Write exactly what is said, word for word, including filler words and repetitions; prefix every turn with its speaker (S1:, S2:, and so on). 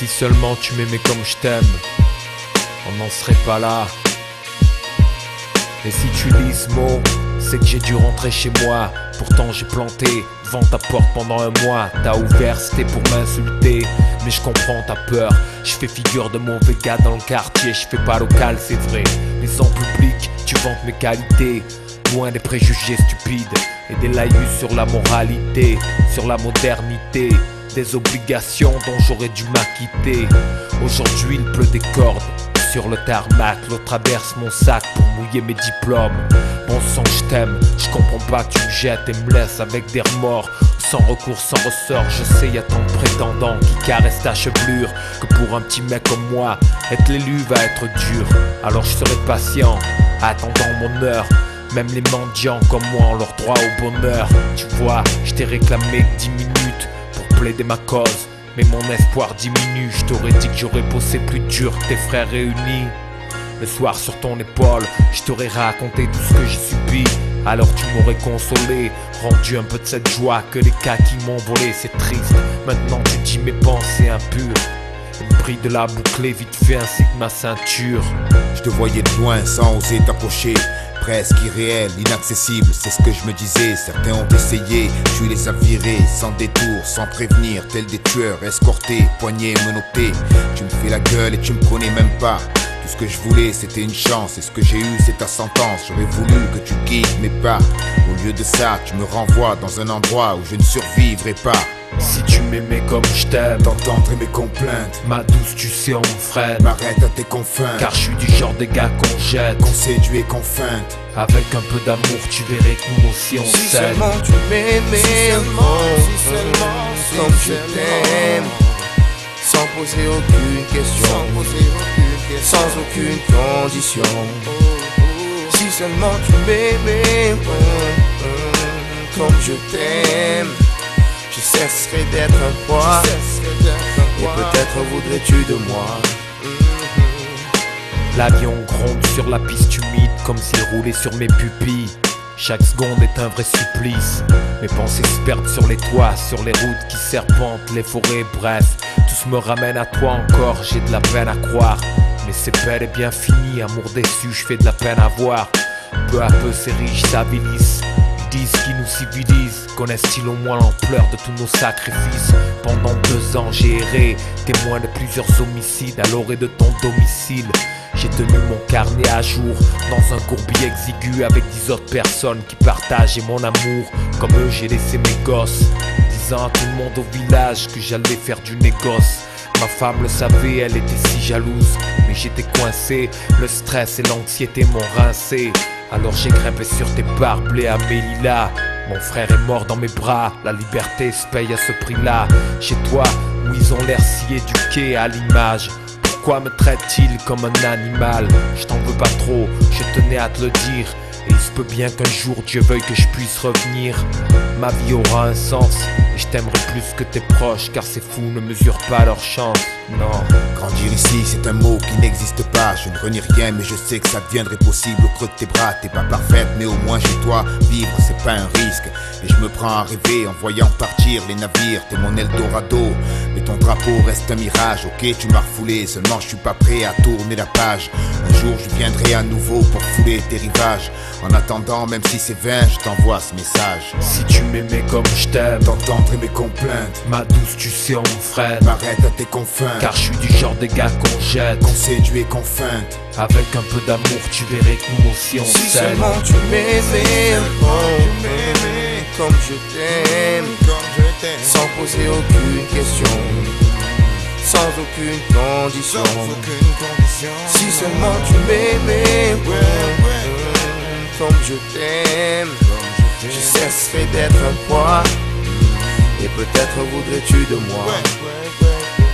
S1: Si seulement tu m'aimais comme je t'aime, on n'en serait pas là. Et si tu lis ce mot, c'est que j'ai dû rentrer chez moi. Pourtant j'ai planté devant ta porte pendant un mois. T'as ouvert, c'était pour m'insulter, mais je comprends ta peur. Je fais figure de mauvais gars dans le quartier. Je fais pas local, c'est vrai, mais en public tu vantes mes qualités. Loin des préjugés stupides et des laïus sur la moralité, sur la modernité, des obligations dont j'aurais dû m'acquitter. Aujourd'hui il pleut des cordes sur le tarmac, l'autre traverse mon sac pour mouiller mes diplômes. Bon sang, je t'aime, je comprends pas que tu me jettes et me laisses avec des remords. Sans recours, sans ressort, je sais y'a tant de prétendants qui caressent ta chevelure, que pour un petit mec comme moi, être l'élu va être dur. Alors je serai patient, attendant mon heure. Même les mendiants comme moi ont leur droit au bonheur. Tu vois, je t'ai réclamé dix minutes pour plaider ma cause, mais mon espoir diminue. Je t'aurais dit que j'aurais bossé plus dur que tes frères réunis. Le soir sur ton épaule, je t'aurais raconté tout ce que j'ai subi. Alors tu m'aurais consolé, rendu un peu de cette joie que les cas qui m'ont volé. C'est triste, maintenant tu dis mes pensées impures. Une bride de la bouclée vite fait ainsi que ma ceinture.
S2: Je te voyais de loin sans oser t'approcher, presque irréel, inaccessible, c'est ce que je me disais. Certains ont essayé, tu les as virés, sans détour, sans prévenir, tels des tueurs, escortés, poignets, menottés. Tu me fais la gueule et tu me connais même pas. Tout ce que je voulais c'était une chance, et ce que j'ai eu c'est ta sentence. J'aurais voulu que tu guides mes pas, au lieu de ça tu me renvoies dans un endroit où je ne survivrai pas.
S1: Si tu m'aimais comme je t'aime,
S2: t'entendrais mes complaintes.
S1: Ma douce, tu sais on me freine.
S2: M'arrête à tes confins,
S1: car je suis du genre des gars qu'on jette,
S2: qu'on séduit et qu'on feinte.
S1: Avec un peu d'amour tu verrais que nous aussi on
S3: Si
S1: s'aime.
S3: seulement tu m'aimais, si seulement, si seulement, si comme je t'aime, sans poser aucune question, sans poser aucune question, sans aucune condition. Si seulement tu m'aimais, comme je t'aime, je cesserai d'être un poids, et peut-être voudrais-tu de moi.
S1: L'avion gronde sur la piste humide comme s'il roulait sur mes pupilles. Chaque seconde est un vrai supplice. Mes pensées se perdent sur les toits, sur les routes qui serpentent, les forêts, bref. Tout me ramène à toi encore, j'ai de la peine à croire. Mais c'est bel et bien fini, amour déçu, je fais de la peine à voir. Peu à peu ces riches s'avilissent, disent qu'ils nous civilisent. Connaissent-ils au moins l'ampleur de tous nos sacrifices? Pendant deux ans j'ai erré, témoin de plusieurs homicides à l'orée de ton domicile. J'ai tenu mon carnet à jour dans un courbier exigu avec dix autres personnes qui partageaient mon amour. Comme eux j'ai laissé mes gosses, disant à tout le monde au village que j'allais faire du négoce. Ma femme le savait, elle était si jalouse, mais j'étais coincé, le stress et l'anxiété m'ont rincé. Alors j'ai grimpé sur tes barbelés à mes lilas. Mon frère est mort dans mes bras, la liberté se paye à ce prix-là. Chez toi, où ils ont l'air si éduqués à l'image, pourquoi me traitent-ils comme un animal? Je t'en veux pas trop, je tenais à te le dire. Et il se peut bien qu'un jour Dieu veuille que je puisse revenir. Ma vie aura un sens, et je t'aimerai plus que tes proches, car ces fous ne mesurent pas leur chance. Non.
S2: Grandir ici c'est un mot qui n'existe pas. Je ne renie rien mais je sais que ça deviendrait possible au creux de tes bras. T'es pas parfaite mais au moins chez toi vivre c'est pas un risque. Et je me prends à rêver en voyant partir les navires. T'es mon Eldorado, mais ton drapeau reste un mirage. Ok tu m'as refoulé, seulement je suis pas prêt à tourner la page. Un jour je viendrai à nouveau pour fouler tes rivages. En attendant même si c'est vain je t'envoie ce message.
S1: Si tu m'aimais comme je t'aime,
S2: t'entendrais mes complaintes.
S1: Ma douce tu sais on me freine.
S2: M'arrête à tes confins,
S1: car je suis du genre des gars qu'on jette,
S2: qu'on séduit et qu'on feinte.
S1: Avec un peu d'amour tu verrais que nous aussi on
S3: Si
S1: s'aime.
S3: seulement tu m'aimais, oh, comme je t'aime, sans poser aucune question, sans aucune condition. Si seulement tu m'aimais, comme je t'aime, je cesserai d'être un poids, et peut-être voudrais-tu de moi.